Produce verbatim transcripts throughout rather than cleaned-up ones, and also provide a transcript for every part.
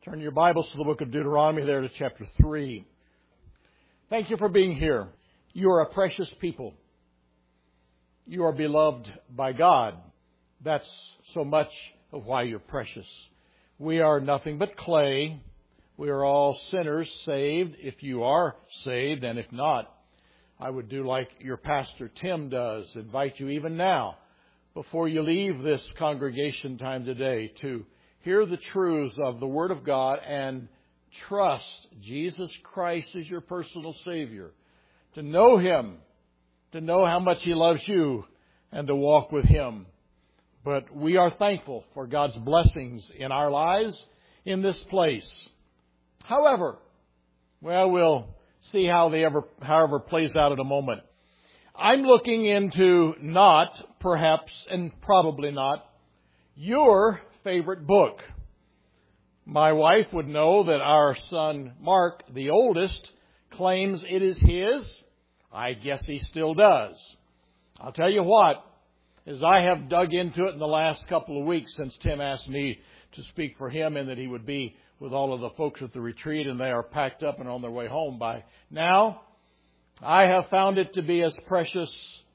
Turn your Bibles to the book of Deuteronomy there to chapter three. Thank you for being here. You are a precious people. You are beloved by God. That's so much of why you're precious. We are nothing but clay. We are all sinners saved, if you are saved, and if not, I would do like your pastor Tim does, invite you even now, before you leave this congregation time today, to hear the truths of the Word of God and trust Jesus Christ as your personal Savior. To know Him, to know how much He loves you, and to walk with Him. But we are thankful for God's blessings in our lives in this place. However, well, we'll see how they ever, however plays out in a moment. I'm looking into not, perhaps, and probably not, your favorite book. My wife would know that our son Mark, the oldest, claims it is his. I guess he still does. I'll tell you what, as I have dug into it in the last couple of weeks since Tim asked me to speak for him and that he would be with all of the folks at the retreat and they are packed up and on their way home by now, I have found it to be as precious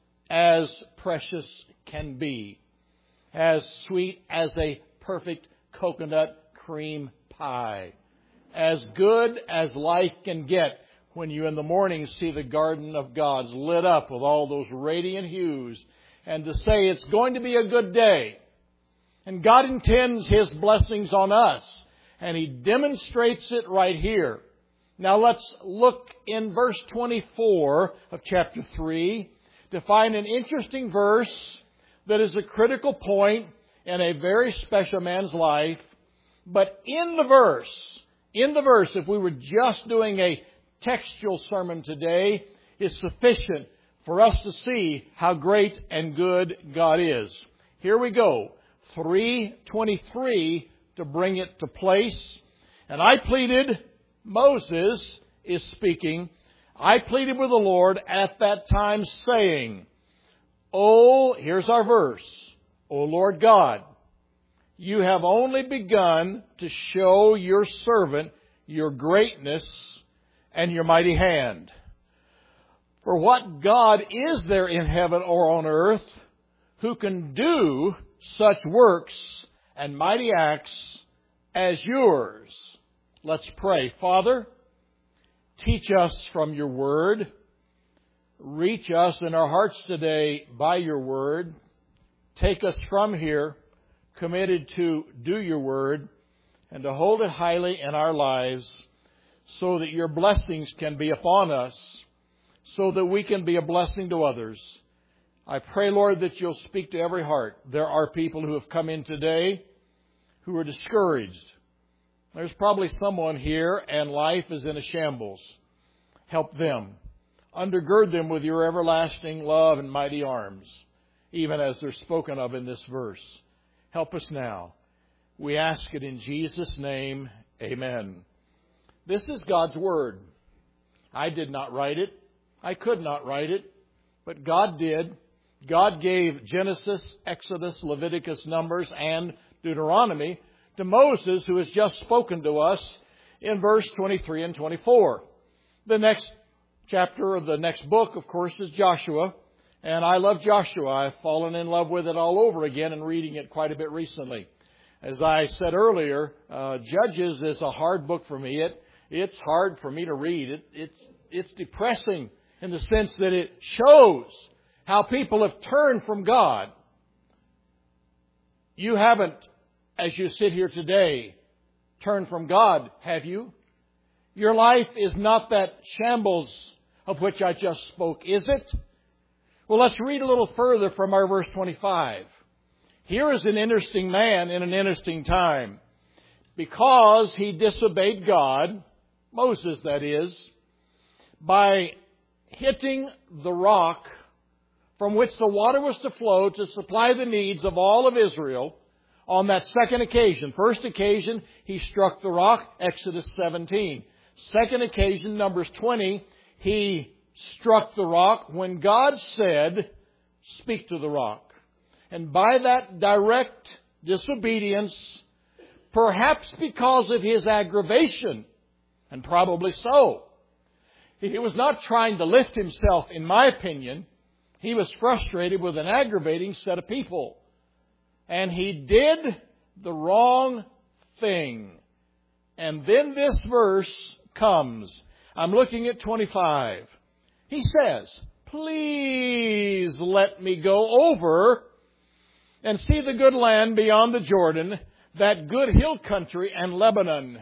as precious can be. As sweet as a perfect coconut cream pie. As good as life can get when you in the morning see the garden of God's lit up with all those radiant hues, and to say it's going to be a good day. And God intends His blessings on us, and He demonstrates it right here. Now let's look in verse twenty-four of chapter three to find an interesting verse that is a critical point in a very special man's life. But in the verse, in the verse, if we were just doing a textual sermon today, is sufficient for us to see how great and good God is. Here we go. three twenty-three to bring it to place. And I pleaded, Moses is speaking, I pleaded with the Lord at that time saying, Oh, here's our verse. O Lord God, you have only begun to show your servant your greatness and your mighty hand. For what God is there in heaven or on earth who can do such works and mighty acts as yours? Let's pray. Father, teach us from your word. Reach us in our hearts today by your word. Take us from here committed to do your word and to hold it highly in our lives so that your blessings can be upon us, so that we can be a blessing to others. I pray, Lord, that you'll speak to every heart. There are people who have come in today who are discouraged. There's probably someone here and life is in a shambles. Help them. Undergird them with your everlasting love and mighty arms, even as they're spoken of in this verse. Help us now. We ask it in Jesus' name. Amen. This is God's Word. I did not write it. I could not write it. But God did. God gave Genesis, Exodus, Leviticus, Numbers, and Deuteronomy to Moses, who has just spoken to us in verse twenty-three and twenty-four. The next chapter of the next book, of course, is Joshua. And I love Joshua. I've fallen in love with it all over again and reading it quite a bit recently. As I said earlier, uh, Judges is a hard book for me. It It's hard for me to read. It, it's, it's depressing in the sense that it shows how people have turned from God. You haven't, as you sit here today, turned from God, have you? Your life is not that shambles of which I just spoke, is it? Well, let's read a little further from our verse twenty-five. Here is an interesting man in an interesting time. Because he disobeyed God, Moses that is, by hitting the rock from which the water was to flow to supply the needs of all of Israel on that second occasion. First occasion, he struck the rock, Exodus seventeen. Second occasion, Numbers twenty, he struck the rock when God said, speak to the rock. And by that direct disobedience, perhaps because of his aggravation, and probably so. He was not trying to lift himself, in my opinion. He was frustrated with an aggravating set of people. And he did the wrong thing. And then this verse comes. I'm looking at twenty-five. He says, please let me go over and see the good land beyond the Jordan, that good hill country and Lebanon.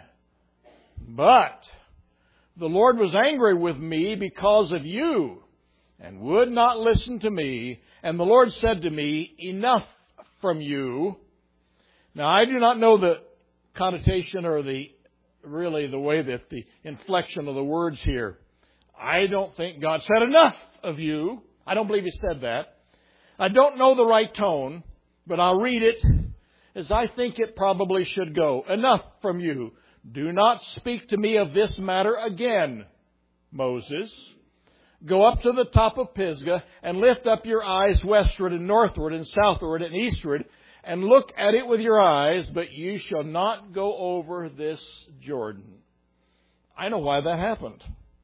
But the Lord was angry with me because of you, and would not listen to me. And the Lord said to me, enough from you. Now, I do not know the connotation or the really the way that the inflection of the words here. I don't think God said enough of you. I don't believe He said that. I don't know the right tone, but I'll read it as I think it probably should go. Enough from you. Do not speak to me of this matter again, Moses. Go up to the top of Pisgah and lift up your eyes westward and northward and southward and eastward and look at it with your eyes, but you shall not go over this Jordan. I know why that happened.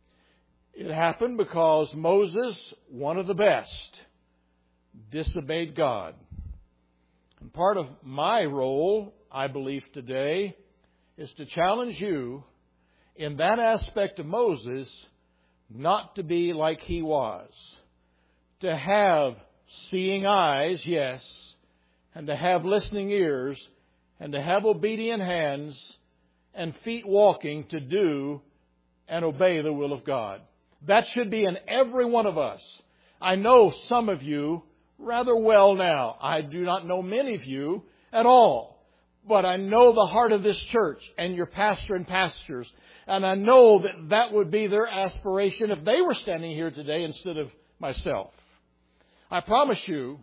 It happened because Moses, one of the best, disobeyed God. And part of my role, I believe today, is to challenge you in that aspect of Moses not to be like he was. To have seeing eyes, yes, and to have listening ears, and to have obedient hands and feet walking to do and obey the will of God. That should be in every one of us. I know some of you rather well now. I do not know many of you at all. But I know the heart of this church and your pastor and pastors. And I know that that would be their aspiration if they were standing here today instead of myself. I promise you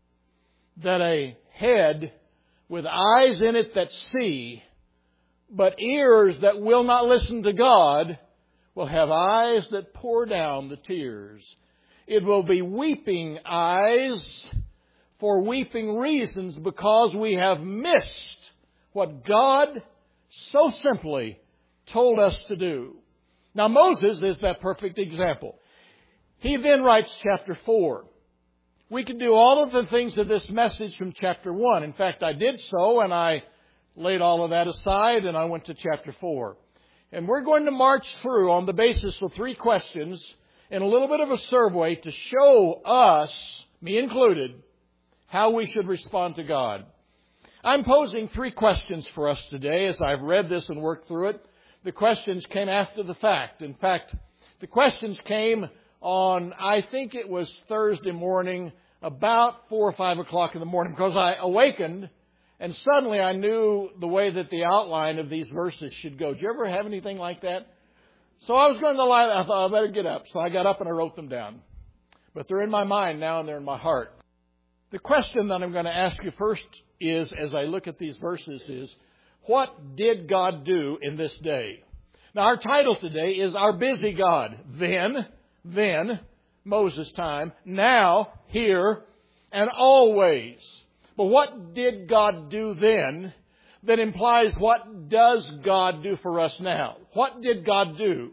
that a head with eyes in it that see, but ears that will not listen to God, will have eyes that pour down the tears. It will be weeping eyes for weeping reasons because we have missed what God so simply told us to do. Now Moses is that perfect example. He then writes chapter four. We could do all of the things of this message from chapter one. In fact, I did so, and I laid all of that aside, and I went to chapter four. And we're going to march through on the basis of three questions and a little bit of a survey to show us, me included, how we should respond to God. I'm posing three questions for us today as I've read this and worked through it. The questions came after the fact. In fact, the questions came on, I think it was Thursday morning, about four or five o'clock in the morning, because I awakened and suddenly I knew the way that the outline of these verses should go. Did you ever have anything like that? So I was going to lie. I thought I better get up. So I got up and I wrote them down. But they're in my mind now and they're in my heart. The question that I'm going to ask you first is, as I look at these verses, is, what did God do in this day? Now our title today is Our Busy God. Then, then, Moses' time, now, here, and always. But what did God do then that implies what does God do for us now? What did God do?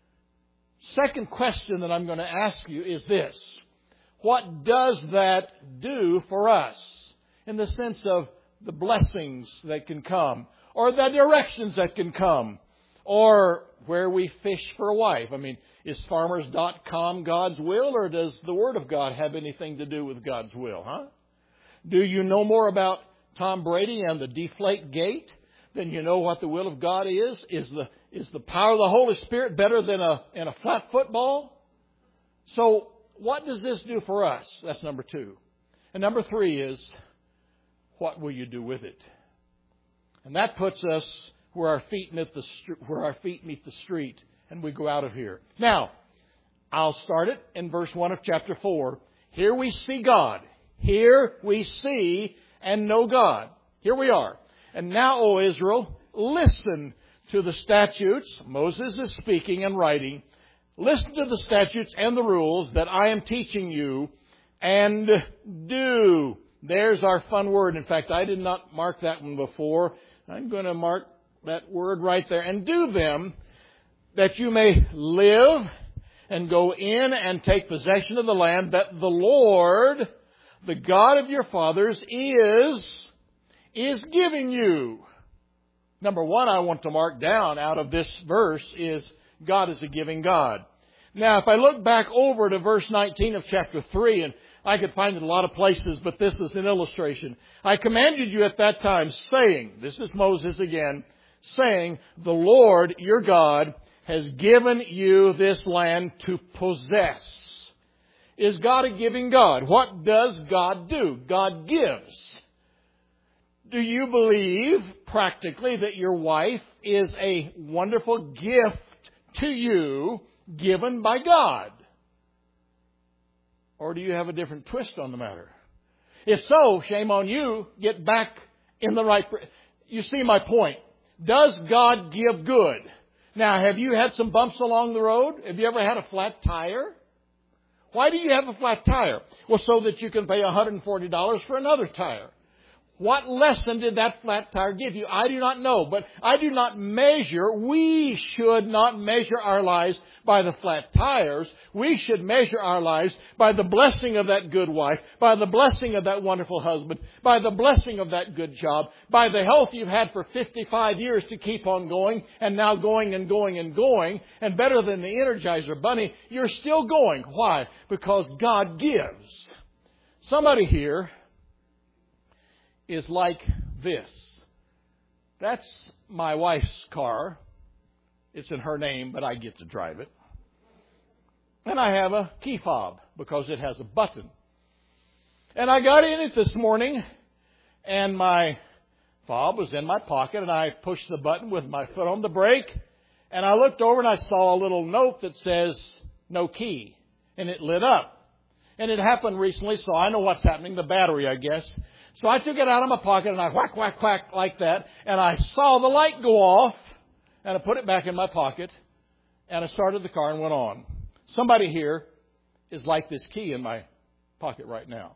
Second question that I'm going to ask you is this. What does that do for us in the sense of the blessings that can come or the directions that can come or where we fish for a wife? I mean, is farmers dot com God's will, or does the Word of God have anything to do with God's will, huh? Do you know more about Tom Brady and the deflate gate than you know what the will of God is? Is the is the power of the Holy Spirit better than a, in a flat football? So what does this do for us? That's number two. And number three is, what will you do with it? And that puts us where our feet meet the where our feet meet the street, and we go out of here. Now, I'll start it in verse one of chapter four. Here we see God. Here we see and know God. Here we are. And now, O Israel, listen to the statutes. Moses is speaking and writing. Listen to the statutes and the rules that I am teaching you, and do. There's our fun word. In fact, I did not mark that one before. I'm going to mark that word right there. And do them that you may live and go in and take possession of the land that the Lord, the God of your fathers, is, is giving you. Number one I want to mark down out of this verse is God is a giving God. Now, if I look back over to verse nineteen of chapter three, and I could find it a lot of places, but this is an illustration. I commanded you at that time, saying, this is Moses again, saying, the Lord your God has given you this land to possess. Is God a giving God? What does God do? God gives. Do you believe practically that your wife is a wonderful gift to you given by God? Or do you have a different twist on the matter? If so, shame on you. Get back in the right... You see my point. Does God give good? Now, have you had some bumps along the road? Have you ever had a flat tire? Why do you have a flat tire? Well, so that you can pay one hundred forty dollars for another tire. What lesson did that flat tire give you? I do not know, but I do not measure. We should not measure our lives by the flat tires. We should measure our lives by the blessing of that good wife, by the blessing of that wonderful husband, by the blessing of that good job, by the health you've had for fifty-five years to keep on going, and now going and going and going, and better than the Energizer Bunny, you're still going. Why? Because God gives. Somebody here is like this. That's my wife's car. It's in her name, but I get to drive it. And I have a key fob because it has a button. And I got in it this morning, and my fob was in my pocket, and I pushed the button with my foot on the brake, and I looked over and I saw a little note that says, no key. And it lit up. And it happened recently, so I know what's happening, the battery, I guess. So I took it out of my pocket and I whack, whack, whack like that. And I saw the light go off. And I put it back in my pocket. And I started the car and went on. Somebody here is like this key in my pocket right now.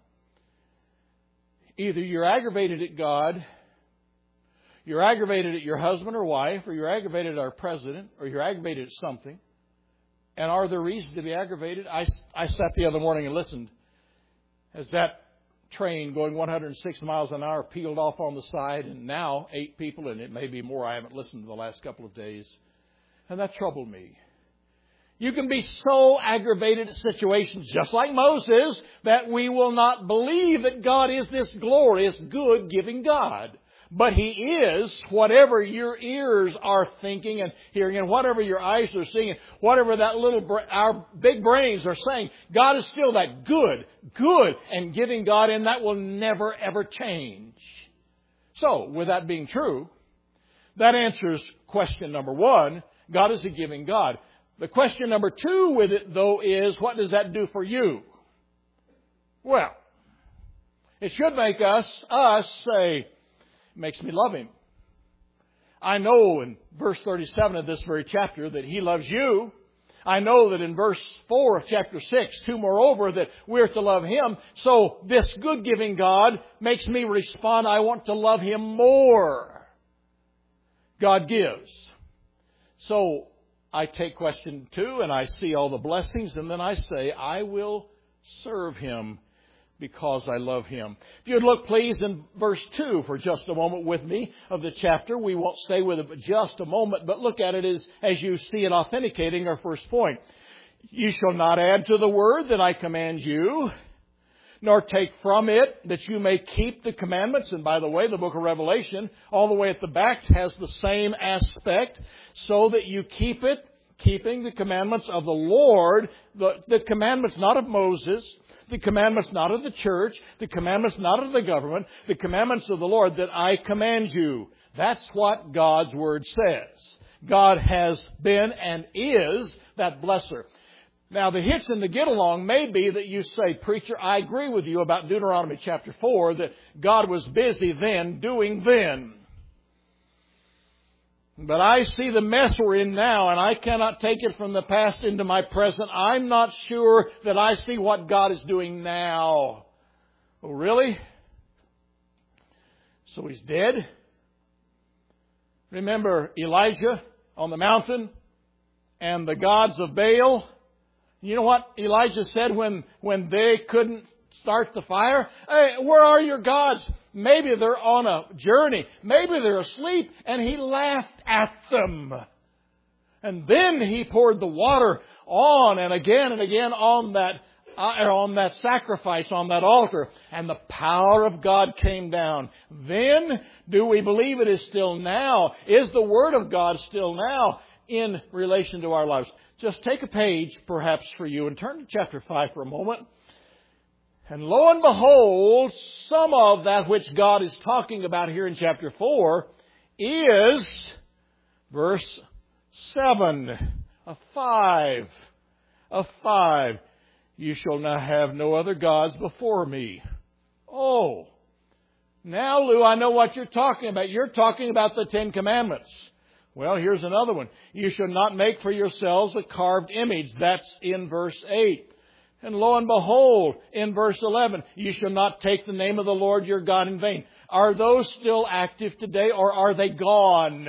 Either you're aggravated at God, you're aggravated at your husband or wife, or you're aggravated at our president, or you're aggravated at something. And are there reasons to be aggravated? I, I sat the other morning and listened as that train going one hundred six miles an hour peeled off on the side, and now eight people, and it may be more, I haven't listened to the last couple of days, and that troubled me. You can be so aggravated at situations, just like Moses, that we will not believe that God is this glorious, good, giving God. But He is whatever your ears are thinking and hearing, and whatever your eyes are seeing, and whatever that little, our big brains are saying. God is still that good, good and giving God, and that will never ever change. So, with that being true, that answers question number one. God is a giving God. The question number two with it, though, is what does that do for you? Well, it should make us, us say, makes me love Him. I know in verse thirty-seven of this very chapter that He loves you. I know that in verse four of chapter six, too, moreover, that we're to love Him. So this good giving God makes me respond, I want to love Him more. God gives. So I take question two and I see all the blessings, and then I say, I will serve Him because I love Him. If you'd look, please, in verse two for just a moment with me of the chapter. We won't stay with it but just a moment, but look at it as, as you see it authenticating our first point. You shall not add to the word that I command you, nor take from it, that you may keep the commandments. And by the way, the book of Revelation, all the way at the back, has the same aspect, so that you keep it, keeping the commandments of the Lord, the, the commandments not of Moses, the commandments not of the church, the commandments not of the government, the commandments of the Lord that I command you. That's what God's Word says. God has been and is that blesser. Now, the hitch and the get along may be that you say, preacher, I agree with you about Deuteronomy chapter four, that God was busy then doing then. But I see the mess we're in now, and I cannot take it from the past into my present. I'm not sure that I see what God is doing now. Oh, really? So He's dead? Remember Elijah on the mountain and the gods of Baal? You know what Elijah said when, when they couldn't start the fire? Hey, where are your gods? Maybe they're on a journey. Maybe they're asleep. And he laughed at them. And then he poured the water on and again and again on that uh, on that sacrifice, on that altar. And the power of God came down. Then, do we believe it is still now? Is the Word of God still now in relation to our lives? Just take a page, perhaps, for you and turn to chapter five for a moment. And lo and behold, some of that which God is talking about here in chapter four is verse seven of five. Of five. You shall not have no other gods before me. Oh. Now, Lou, I know what you're talking about. You're talking about the Ten Commandments. Well, here's another one. You shall not make for yourselves a carved image. That's in verse eight. And lo and behold, in verse eleven, you shall not take the name of the Lord your God in vain. Are those still active today, or are they gone?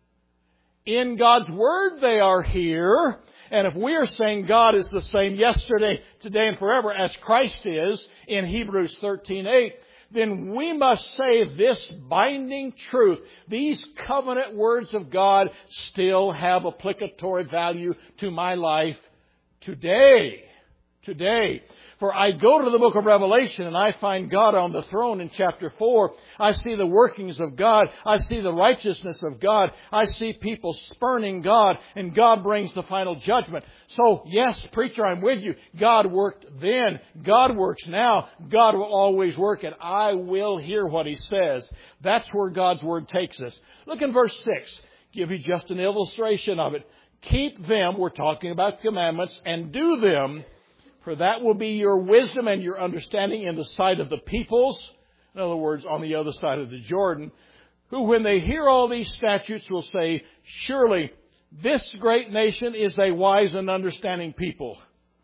In God's Word they are here. And if we are saying God is the same yesterday, today, and forever as Christ is in Hebrews thirteen eight, then we must say this binding truth. These covenant words of God still have applicatory value to my life today. Today. For I go to the book of Revelation and I find God on the throne in chapter four. I see the workings of God. I see the righteousness of God. I see people spurning God, and God brings the final judgment. So, yes, preacher, I'm with you. God worked then. God works now. God will always work, and I will hear what He says. That's where God's Word takes us. Look in verse six. Give you just an illustration of it. Keep them, we're talking about commandments, and do them, for that will be your wisdom and your understanding in the sight of the peoples. In other words, on the other side of the Jordan, who when they hear all these statutes will say, surely this great nation is a wise and understanding people.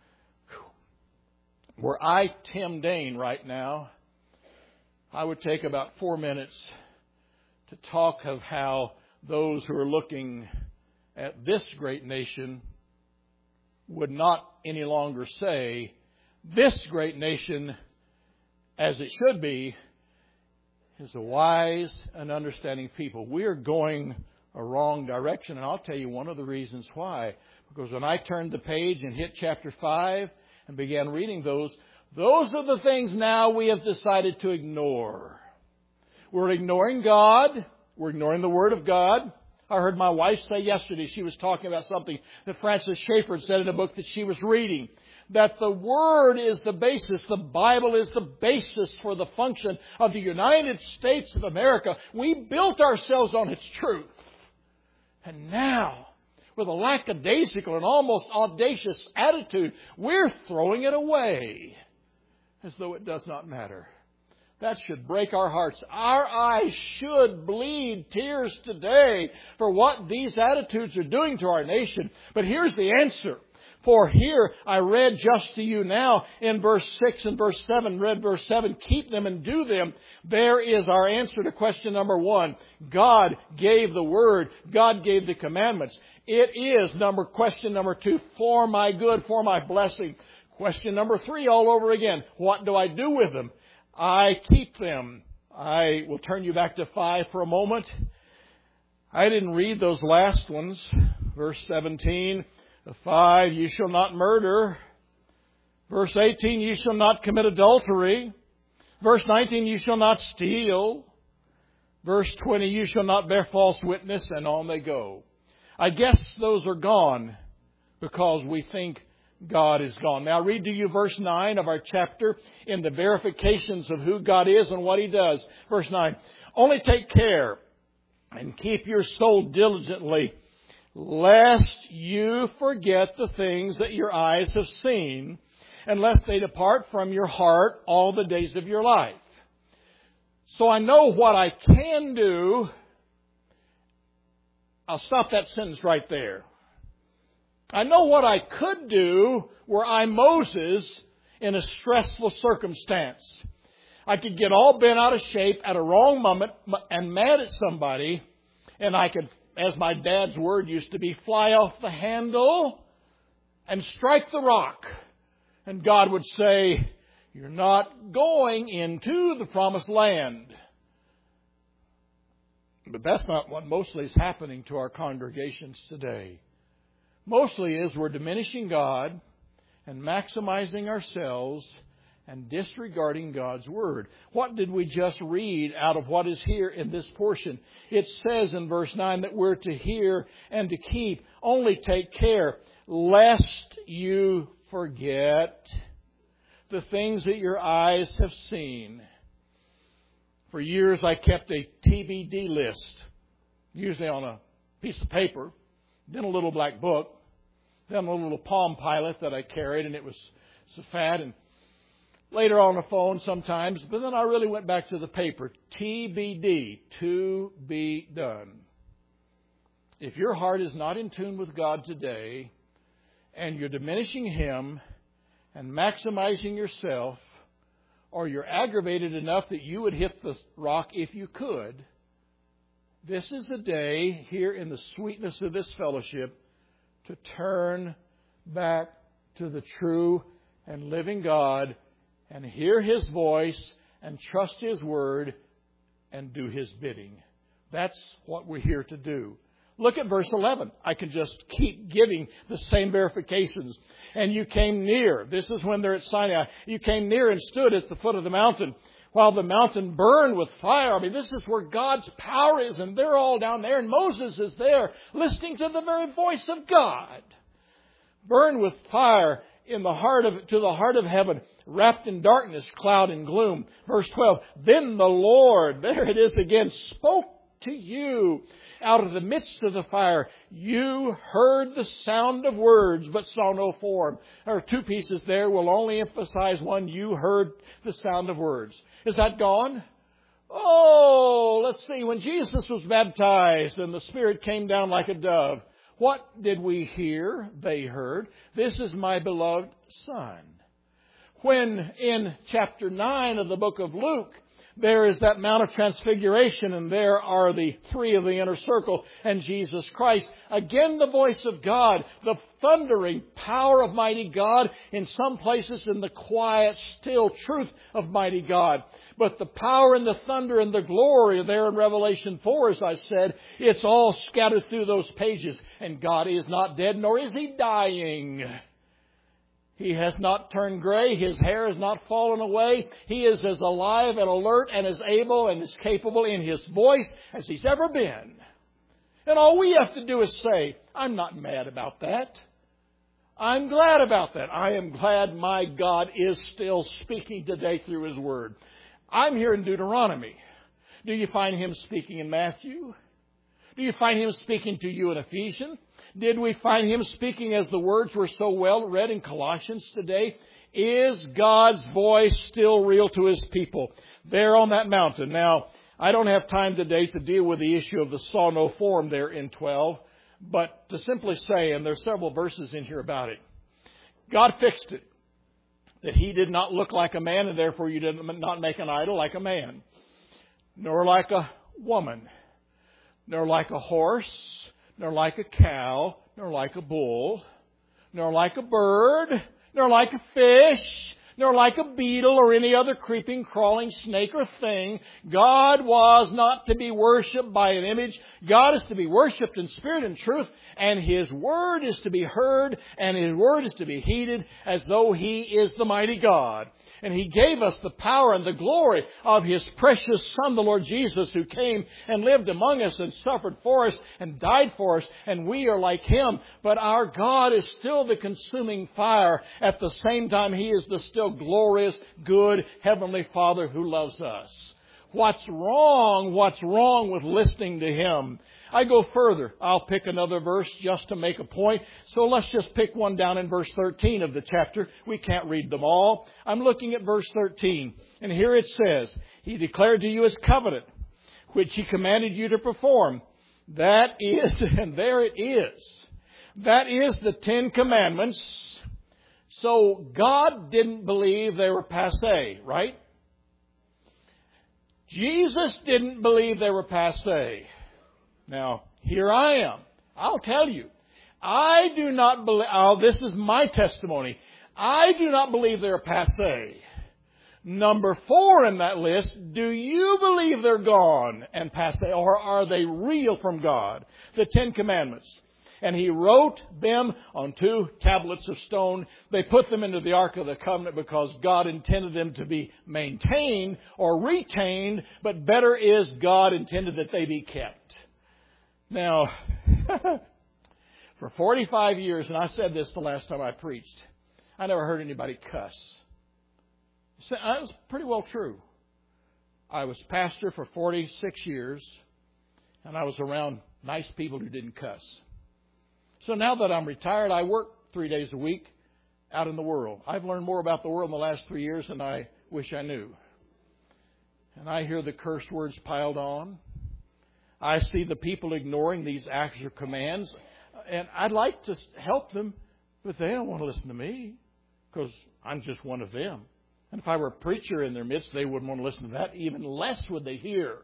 Were I Tim Dane right now, I would take about four minutes to talk of how those who are looking at this great nation would not any longer say, this great nation, as it should be, is a wise and understanding people. We are going a wrong direction, and I'll tell you one of the reasons why. Because when I turned the page and hit chapter five and began reading those, those are the things now we have decided to ignore. We're ignoring God. We're ignoring the Word of God. I heard my wife say yesterday, she was talking about something that Francis Schaeffer said in a book that she was reading, that the Word is the basis, the Bible is the basis for the function of the United States of America. We built ourselves on its truth. And now, with a lackadaisical and almost audacious attitude, we're throwing it away as though it does not matter. That should break our hearts. Our eyes should bleed tears today for what these attitudes are doing to our nation. But here's the answer. For here, I read just to you now in verse six and verse seven, read verse seven, keep them and do them. There is our answer to question number one. God gave the Word. God gave the commandments. It is number question number two, for my good, for my blessing. Question number three all over again. What do I do with them? I keep them. I will turn you back to five for a moment. I didn't read those last ones. Verse seventeen, five, you shall not murder. Verse eighteen, you shall not commit adultery. Verse nineteen, you shall not steal. Verse twenty, you shall not bear false witness, and on they go. I guess those are gone because we think God is gone. Now read to you verse nine of our chapter in the verifications of who God is and what He does. Verse nine, only take care and keep your soul diligently, lest you forget the things that your eyes have seen, and lest they depart from your heart all the days of your life. So I know what I can do. I'll stop that sentence right there. I know what I could do were I Moses in a stressful circumstance. I could get all bent out of shape at a wrong moment and mad at somebody And I could, as my dad's word used to be, fly off the handle and strike the rock. And God would say, you're not going into the promised land. But that's not what mostly is happening to our congregations today. Mostly is we're diminishing God and maximizing ourselves and disregarding God's Word. What did we just read out of what is here in this portion? It says in verse nine that we're to hear and to keep. Only take care lest you forget the things that your eyes have seen. For years I kept a T B D list, usually on a piece of paper, then a little black book, then a little Palm Pilot that I carried, and it was so fat, and later on the phone sometimes, but then I really went back to the paper. T B D, to be done. If your heart is not in tune with God today, and you're diminishing Him and maximizing yourself, or you're aggravated enough that you would hit the rock if you could, this is a day here in the sweetness of this fellowship to turn back to the true and living God and hear His voice and trust His Word and do His bidding. That's what we're here to do. Look at verse eleven. I can just keep giving the same verifications. And you came near. This is when they're at Sinai. You came near and stood at the foot of the mountain while the mountain burned with fire. I mean, this is where God's power is, and they're all down there, and Moses is there listening to the very voice of God. Burned with fire in the heart of to the heart of heaven, wrapped in darkness, cloud, and gloom. Verse twelve. Then the Lord, there it is again, spoke to you out of the midst of the fire. You heard the sound of words, but saw no form. There are two pieces there. We'll only emphasize one. You heard the sound of words. Is that gone? Oh, let's see. When Jesus was baptized and the Spirit came down like a dove, what did we hear? They heard, this is my beloved Son. When in chapter nine of the book of Luke, there is that Mount of Transfiguration, and there are the three of the inner circle and Jesus Christ. Again, the voice of God, the thundering power of mighty God, in some places in the quiet, still truth of mighty God. But the power and the thunder and the glory there in Revelation four, as I said, it's all scattered through those pages. And God is not dead, nor is He dying. He has not turned gray. His hair has not fallen away. He is as alive and alert and as able and as capable in His voice as He's ever been. And all we have to do is say, I'm not mad about that. I'm glad about that. I am glad my God is still speaking today through His Word. I'm here in Deuteronomy. Do you find Him speaking in Matthew? Do you find Him speaking to you in Ephesians? Did we find Him speaking as the words were so well read in Colossians today? Is God's voice still real to His people there on that mountain? Now, I don't have time today to deal with the issue of the saw no form there in twelve, but to simply say, and there's several verses in here about it, God fixed it. That He did not look like a man, and therefore you did not make an idol like a man, nor like a woman, nor like a horse, nor like a cow, nor like a bull, nor like a bird, nor like a fish, nor like a beetle or any other creeping, crawling snake or thing. God was not to be worshipped by an image. God is to be worshipped in spirit and truth, and His Word is to be heard, and His Word is to be heeded as though He is the mighty God. And He gave us the power and the glory of His precious Son, the Lord Jesus, who came and lived among us and suffered for us and died for us. And we are like Him. But our God is still the consuming fire. At the same time, He is the still glorious, good Heavenly Father who loves us. What's wrong? What's wrong with listening to Him? I go further. I'll pick another verse just to make a point. So let's just pick one down in verse thirteen of the chapter. We can't read them all. I'm looking at verse thirteen. And here it says, He declared to you His covenant, which He commanded you to perform. That is, and there it is. That is the Ten Commandments. So God didn't believe they were passé, right? Jesus didn't believe they were passé. Now, here I am. I'll tell you. I do not believe, oh, this is my testimony. I do not believe they're passé. Number four in that list, do you believe they're gone and passé, or are they real from God? The Ten Commandments. And He wrote them on two tablets of stone. They put them into the Ark of the Covenant because God intended them to be maintained or retained, but better is God intended that they be kept. Now, for forty-five years, and I said this the last time I preached, I never heard anybody cuss. That was pretty well true. I was pastor for forty-six years, and I was around nice people who didn't cuss. So now that I'm retired, I work three days a week out in the world. I've learned more about the world in the last three years than I wish I knew. And I hear the curse words piled on. I see the people ignoring these acts or commands. And I'd like to help them, but they don't want to listen to me because I'm just one of them. And if I were a preacher in their midst, they wouldn't want to listen to that. Even less would they hear.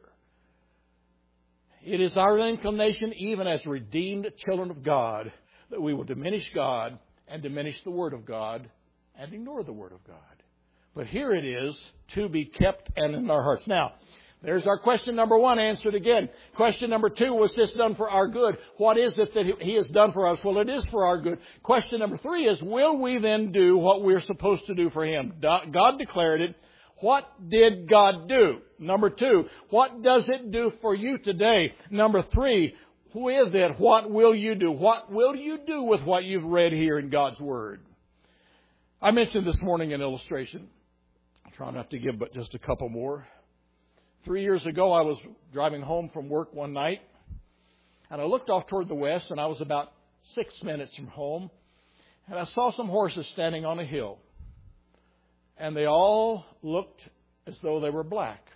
It is our inclination, even as redeemed children of God, that we will diminish God and diminish the Word of God and ignore the Word of God. But here it is, to be kept and in our hearts. Now, there's our question number one answered again. Question number two, was this done for our good? What is it that He has done for us? Well, it is for our good. Question number three is, will we then do what we're supposed to do for Him? God declared it. What did God do? Number two, what does it do for you today? Number three, with it, what will you do? What will you do with what you've read here in God's Word? I mentioned this morning an illustration. I'll try not to give but just a couple more. Three years ago, I was driving home from work one night, and I looked off toward the west, and I was about six minutes from home, and I saw some horses standing on a hill. And they all looked as though they were black.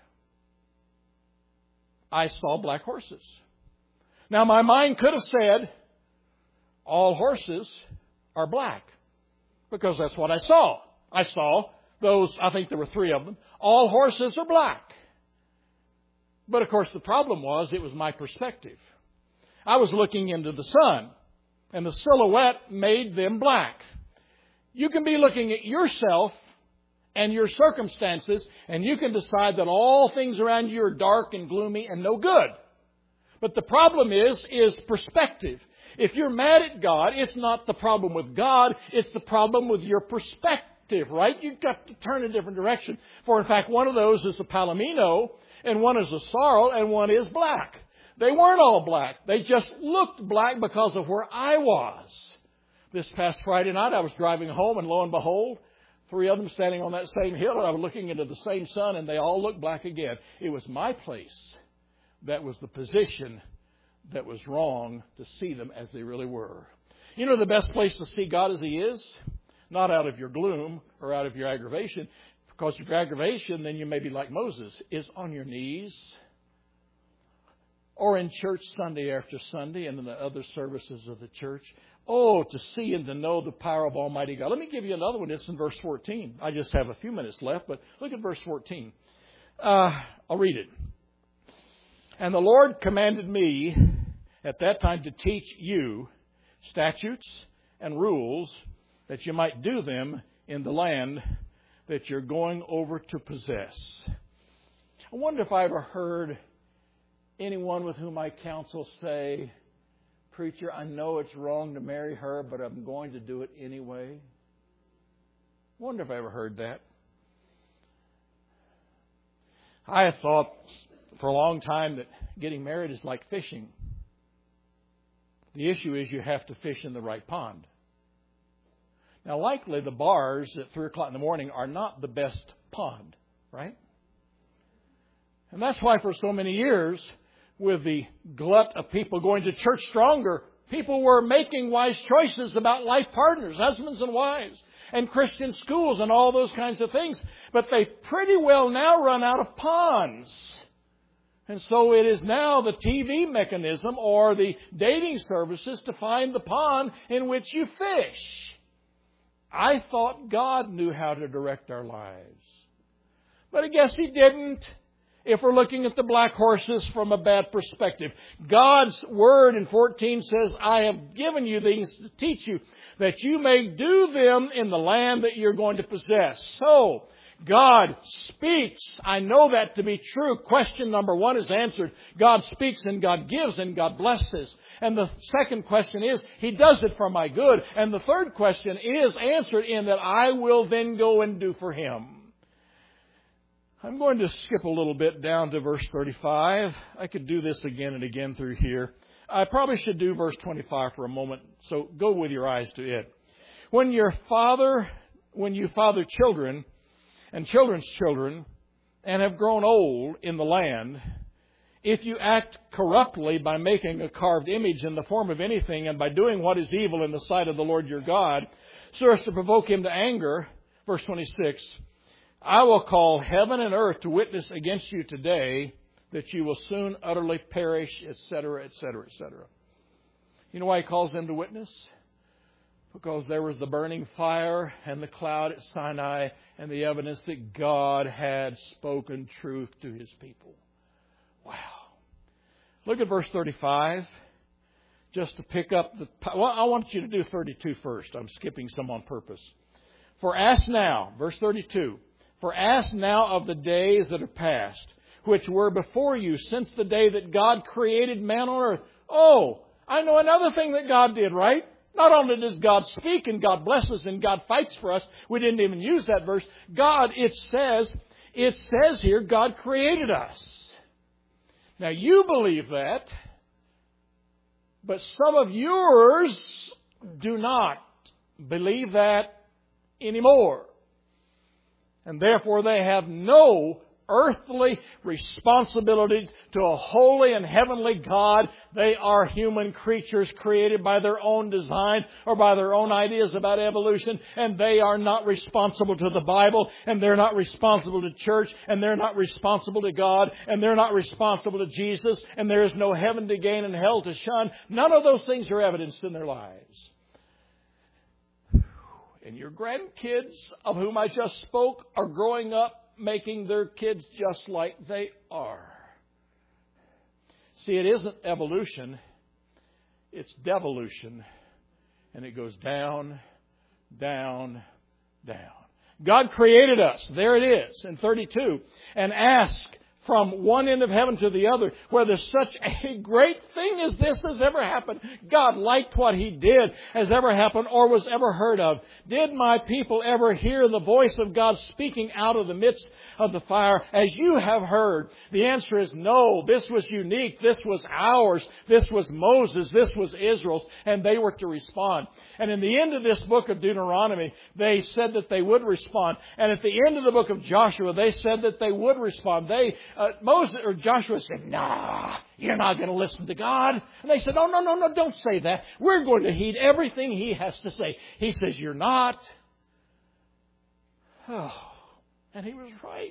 I saw black horses. Now, my mind could have said, all horses are black. Because that's what I saw. I saw those, I think there were three of them. All horses are black. But, of course, the problem was it was my perspective. I was looking into the sun. And the silhouette made them black. You can be looking at yourself and your circumstances, and you can decide that all things around you are dark and gloomy and no good. But the problem is, is perspective. If you're mad at God, it's not the problem with God, it's the problem with your perspective, right? You've got to turn a different direction. For in fact, one of those is a palomino, and one is a sorrel, and one is black. They weren't all black. They just looked black because of where I was. This past Friday night, I was driving home, and lo and behold, three of them standing on that same hill, and I was looking into the same sun, and they all looked black again. It was my place that was the position that was wrong to see them as they really were. You know the best place to see God as He is? Not out of your gloom or out of your aggravation. Because of your aggravation, then you may be like Moses, is on your knees. Or in church Sunday after Sunday and in the other services of the church. Oh, to see and to know the power of Almighty God. Let me give you another one. It's in verse fourteen. I just have a few minutes left, but look at verse fourteen. Uh, I'll read it. And the Lord commanded me at that time to teach you statutes and rules that you might do them in the land that you're going over to possess. I wonder if I ever heard anyone with whom I counsel say, preacher, I know it's wrong to marry her, but I'm going to do it anyway. I wonder if I ever heard that. I have thought for a long time that getting married is like fishing. The issue is you have to fish in the right pond. Now, likely the bars at three o'clock in the morning are not the best pond, right? And that's why for so many years, with the glut of people going to church stronger, people were making wise choices about life partners, husbands and wives, and Christian schools and all those kinds of things. But they pretty well now run out of ponds. And so it is now the T V mechanism or the dating services to find the pond in which you fish. I thought God knew how to direct our lives. But I guess He didn't. if we're looking at the black horses from a bad perspective. God's Word in fourteen says, I have given you these to teach you that you may do them in the land that you're going to possess. So, God speaks. I know that to be true. Question number one is answered. God speaks and God gives and God blesses. And the second question is, He does it for my good. And the third question is answered in that I will then go and do for Him. I'm going to skip a little bit down to verse thirty-five. I could do this again and again through here. I probably should do verse twenty-five for a moment. So go with your eyes to it. When your father, when you father children, and children's children, and have grown old in the land, if you act corruptly by making a carved image in the form of anything, and by doing what is evil in the sight of the Lord your God, so as to provoke Him to anger, verse twenty-six, I will call heaven and earth to witness against you today that you will soon utterly perish, et cetera, et cetera, et cetera. You know why He calls them to witness? Because there was the burning fire and the cloud at Sinai and the evidence that God had spoken truth to His people. Wow. Look at verse thirty-five. Just to pick up the... Well, I want you to do thirty-two first. I'm skipping some on purpose. For ask now, verse thirty-two, for ask now of the days that are past, which were before you since the day that God created man on earth. Oh, I know another thing that God did, right? Not only does God speak and God blesses and God fights for us. We didn't even use that verse. God, it says, it says here, God created us. Now you believe that, but some of yours do not believe that anymore. And therefore they have no earthly responsibility to a holy and heavenly God. They are human creatures created by their own design or by their own ideas about evolution, and they are not responsible to the Bible, and they're not responsible to church, and they're not responsible to God, and they're not responsible to Jesus, and there is no heaven to gain and hell to shun. None of those things are evidenced in their lives. And your grandkids, of whom I just spoke, are growing up making their kids just like they are. See, it isn't evolution, it's devolution. And it goes down, down, down. God created us. There it is in thirty-two. And ask from one end of heaven to the other whether such a great thing as this has ever happened. God liked what He did has ever happened or was ever heard of. Did my people ever hear the voice of God speaking out of the midst of the fire as you have heard? The answer is no. This was unique. This was ours. This was Moses. This was Israel's. And they were to respond. And in the end of this book of Deuteronomy, they said that they would respond. And at the end of the book of Joshua, they said that they would respond. They, uh, Moses or Joshua said, nah, you're not going to listen to God. And they said, no, no, no, no, don't say that. We're going to heed everything He has to say. He says, you're not. Oh. And he was right.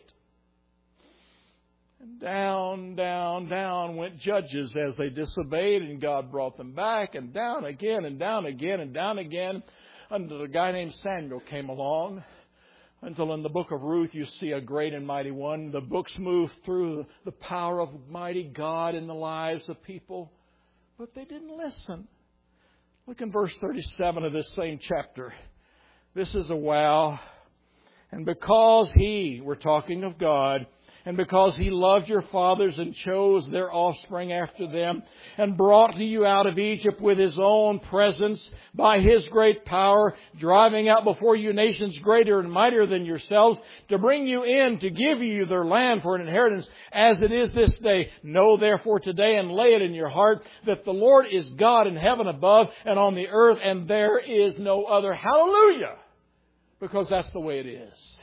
And down, down, down went judges as they disobeyed, and God brought them back, and down again, and down again, and down again, until a guy named Samuel came along. Until in the book of Ruth you see a great and mighty one. The books move through the power of mighty God in the lives of people. But they didn't listen. Look in verse thirty-seven of this same chapter. This is a wow. And because He, we're talking of God, and because He loved your fathers and chose their offspring after them, and brought you out of Egypt with His own presence by His great power, driving out before you nations greater and mightier than yourselves, to bring you in, to give you their land for an inheritance, as it is this day. Know therefore today and lay it in your heart that the Lord is God in heaven above and on the earth, and there is no other. Hallelujah! Because that's the way it is.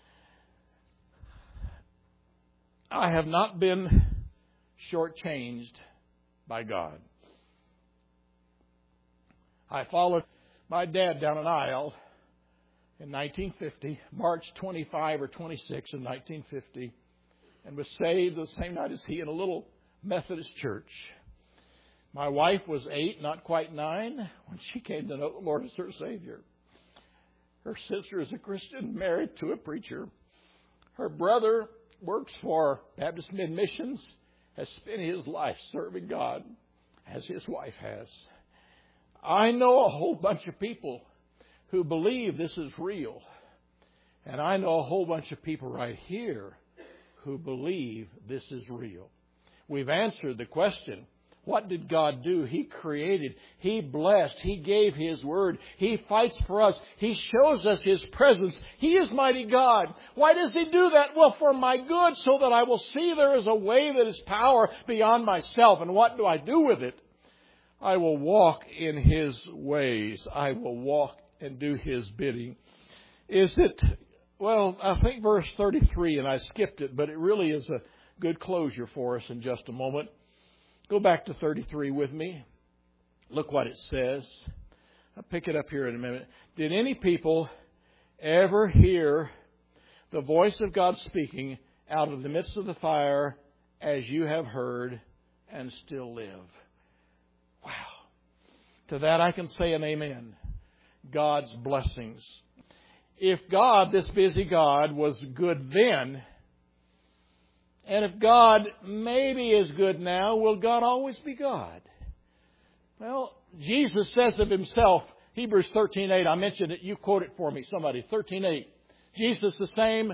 I have not been shortchanged by God. I followed my dad down an aisle in nineteen fifty, March twenty-fifth or twenty-sixth in nineteen fifty, and was saved the same night as he in a little Methodist church. My wife was eight, not quite nine, when she came to know the Lord as her Savior. Her sister is a Christian, married to a preacher. Her brother works for Baptist Mid Missions, has spent his life serving God as his wife has. I know a whole bunch of people who believe this is real. And I know a whole bunch of people right here who believe this is real. We've answered the question, what did God do? He created. He blessed. He gave His Word. He fights for us. He shows us His presence. He is mighty God. Why does He do that? Well, for my good, so that I will see there is a way that is power beyond myself. And what do I do with it? I will walk in His ways. I will walk and do His bidding. Is it, well, I think verse thirty-three, and I skipped it, but it really is a good closure for us in just a moment. Go back to thirty-three with me. Look what it says. I'll pick it up here in a minute. Did any people ever hear the voice of God speaking out of the midst of the fire as you have heard and still live? Wow. To that I can say an amen. God's blessings. If God, this busy God, was good then, and if God maybe is good now, will God always be God? Well, Jesus says of Himself, Hebrews thirteen eight, I mentioned it, you quote it for me, somebody, thirteen eight. Jesus the same.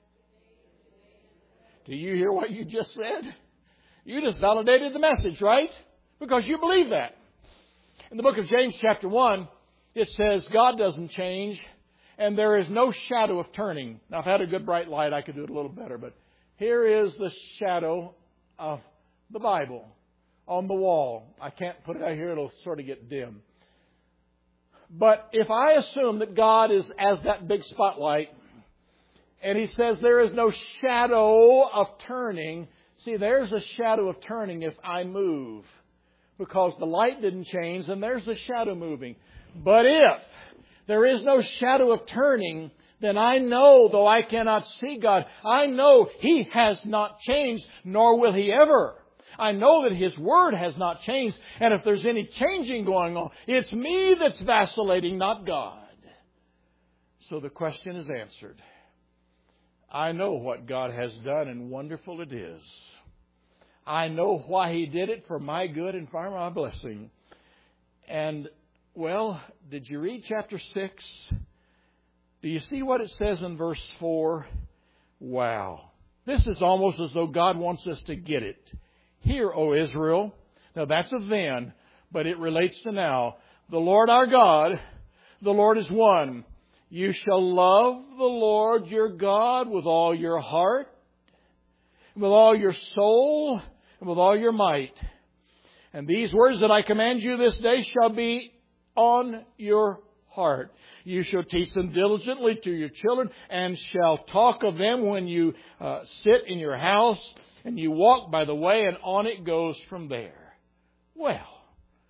Do you hear what you just said? You just validated the message, right? Because you believe that. In the book of James chapter one, it says God doesn't change and there is no shadow of turning. Now, if I had a good bright light, I could do it a little better, but here is the shadow of the Bible on the wall. I can't put it out here. It'll sort of get dim. But if I assume that God is as that big spotlight, and He says there is no shadow of turning, see, there's a shadow of turning if I move. Because the light didn't change, and there's the shadow moving. But if there is no shadow of turning, then I know, though I cannot see God, I know He has not changed, nor will He ever. I know that His Word has not changed. And if there's any changing going on, it's me that's vacillating, not God. So the question is answered. I know what God has done, and wonderful it is. I know why He did it, for my good and for my blessing. And, well, did you read chapter six? Do you see what it says in verse four? Wow. This is almost as though God wants us to get it. Hear, O Israel. Now that's a then, but it relates to now. The Lord our God, the Lord is one. You shall love the Lord your God with all your heart, with all your soul, and with all your might. And these words that I command you this day shall be on your heart. You shall teach them diligently to your children, and shall talk of them when you uh, sit in your house, and you walk by the way, and on it goes from there. Well,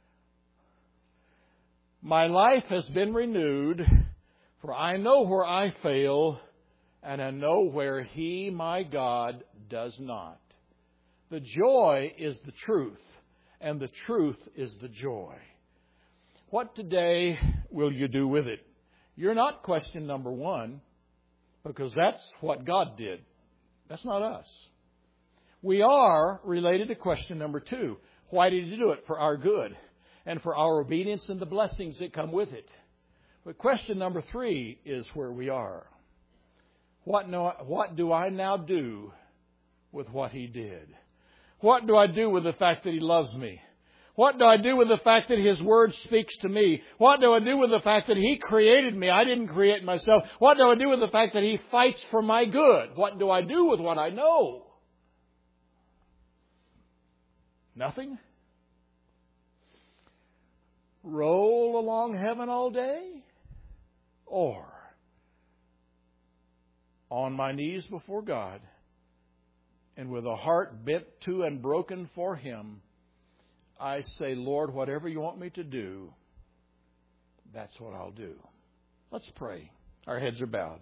my life has been renewed, for I know where I fail, and I know where He, my God, does not. The joy is the truth, and the truth is the joy. What today will you do with it? You're not question number one, because that's what God did. That's not us. We are related to question number two. Why did He do it? For our good, and for our obedience and the blessings that come with it. But question number three is where we are. What, no, what do I now do with what He did? What do I do with the fact that He loves me? What do I do with the fact that His Word speaks to me? What do I do with the fact that He created me? I didn't create myself. What do I do with the fact that He fights for my good? What do I do with what I know? Nothing? Roll along heaven all day? Or on my knees before God, and with a heart bent to and broken for Him, I say, Lord, whatever you want me to do, that's what I'll do. Let's pray. Our heads are bowed.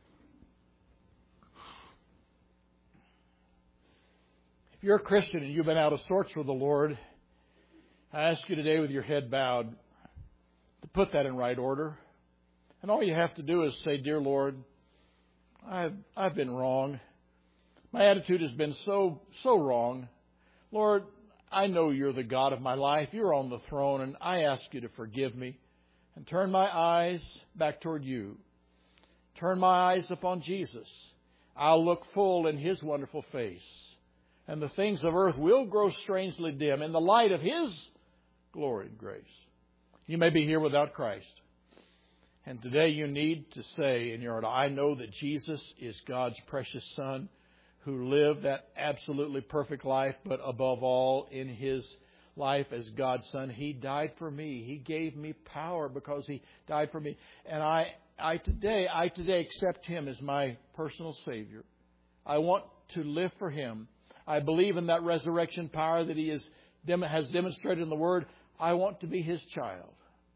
If you're a Christian and you've been out of sorts with the Lord, I ask you today with your head bowed to put that in right order. And all you have to do is say, Dear Lord, I've, I've been wrong. My attitude has been so, so wrong. Lord, I know You're the God of my life. You're on the throne, and I ask You to forgive me and turn my eyes back toward You. Turn my eyes upon Jesus. I'll look full in His wonderful face, and the things of earth will grow strangely dim in the light of His glory and grace. You may be here without Christ, and today you need to say in your heart, I know that Jesus is God's precious Son who lived that absolutely perfect life, but above all, in His life as God's Son, He died for me. He gave me power because He died for me. And I, I today, I today accept Him as my personal Savior. I want to live for Him. I believe in that resurrection power that He is, has demonstrated in the Word. I want to be His child.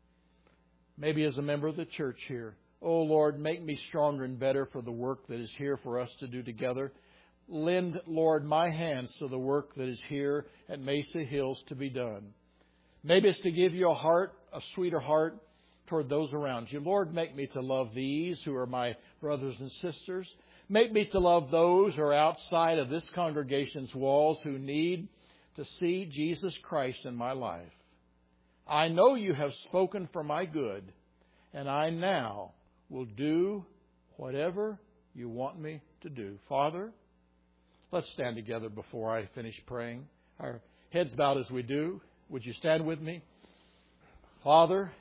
Maybe as a member of the church here. Oh, Lord, make me stronger and better for the work that is here for us to do together. Lend, Lord, my hands to the work that is here at Mesa Hills to be done. Maybe it's to give You a heart, a sweeter heart toward those around You. Lord, make me to love these who are my brothers and sisters. Make me to love those who are outside of this congregation's walls who need to see Jesus Christ in my life. I know You have spoken for my good, and I now will do whatever You want me to do. Father, let's stand together before I finish praying. Our heads bowed as we do. Would you stand with me? Father,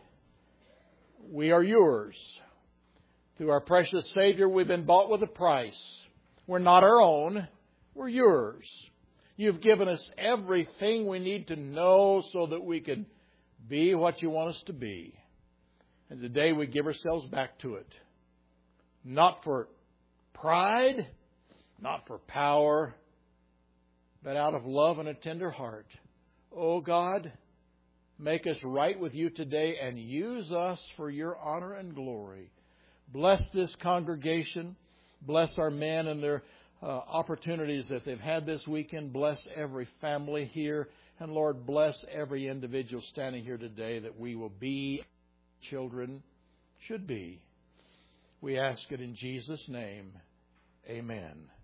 we are Yours. Through our precious Savior, we've been bought with a price. We're not our own. We're Yours. You've given us everything we need to know so that we can be what You want us to be. And today we give ourselves back to it. Not for pride, not for power, but out of love and a tender heart. Oh God, make us right with You today and use us for Your honor and glory. Bless this congregation. Bless our men and their uh, opportunities that they've had this weekend. Bless every family here. And Lord, bless every individual standing here today that we will be children should be. We ask it in Jesus' name. Amen.